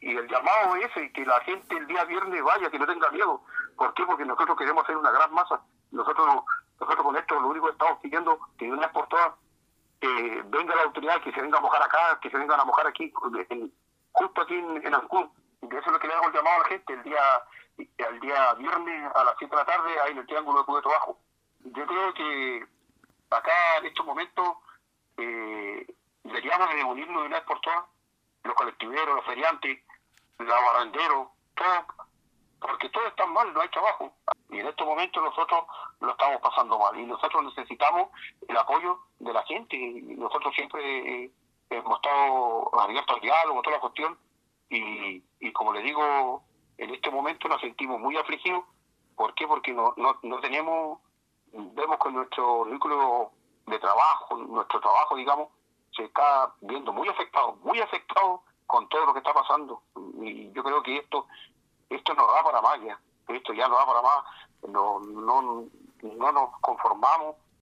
y el llamado es ese, que la gente el día viernes vaya, que no tenga miedo. ¿Por qué? Porque nosotros queremos hacer una gran masa. Nosotros con esto lo único que estamos pidiendo, que de una vez por todas, que venga la autoridad, que se venga a mojar acá, que se vengan a mojar aquí, justo aquí en Ancún. Y eso es lo que le hago el llamado a la gente el día viernes a las 7 de la tarde, ahí en el Triángulo de Puerto Bajo. Yo creo que acá en estos momentos deberíamos reunirnos de una vez por todas, los colectiveros, los feriantes, los barrenderos, todos, porque todos están mal, no hay trabajo. Y en estos momentos nosotros lo estamos pasando mal y nosotros necesitamos el apoyo de la gente. Y nosotros siempre hemos estado abiertos al diálogo, toda la cuestión, y como le digo, en este momento nos sentimos muy afligidos. ¿Por qué? Porque no tenemos, vemos que nuestro vínculo de trabajo, nuestro trabajo, digamos, se está viendo muy afectado con todo lo que está pasando. Y yo creo que esto no va para más ya. Esto ya no va para más. No nos conformamos